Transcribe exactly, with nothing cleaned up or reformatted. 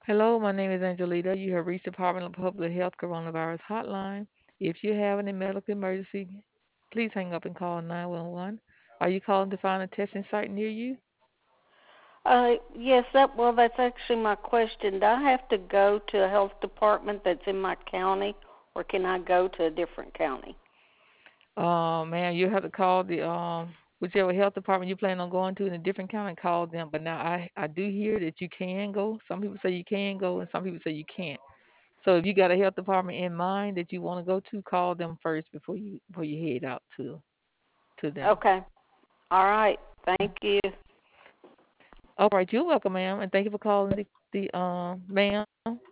Hello, my name is Angelita. You have reached the Department of Public Health Coronavirus Hotline. If you have any medical emergency, please hang up and call nine one one. Are you calling to find a testing site near you? Uh, yes, that well, that's actually my question. Do I have to go to a health department that's in my county, or can I go to a different county? Uh, man, you have to call the um whichever health department you plan on going to in a different county, call them. But now I I do hear that you can go. Some people say you can go, and some people say you can't. So if you got a health department in mind that you want to go to, call them first before you before you head out to to them. Okay. All right. Thank you. All right, you're welcome, ma'am, and thank you for calling the the um ma'am.